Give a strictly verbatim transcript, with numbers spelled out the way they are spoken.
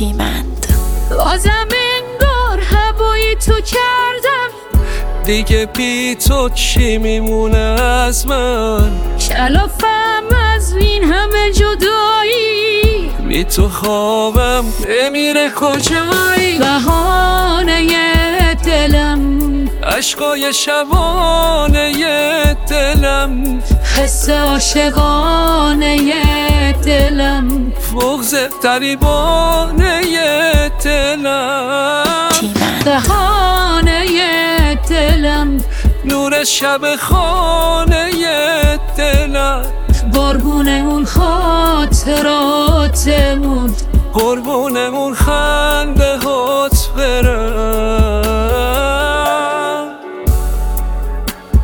تیمند. بازم انگار هوایی تو کردم، دیگه بی تو چی میمونه از من؟ کلافم از این همه جدایی، بی تو خوابم نمیره کجایی. بهانه دلم، عشقای شبانه دلم، حس عاشقانه دلم، بغض طریبانه دلم، تیمند. بهانه دلم، نور شب خانه دلم، قربون اون خاطراتمون، قربون اون خاطراتمون.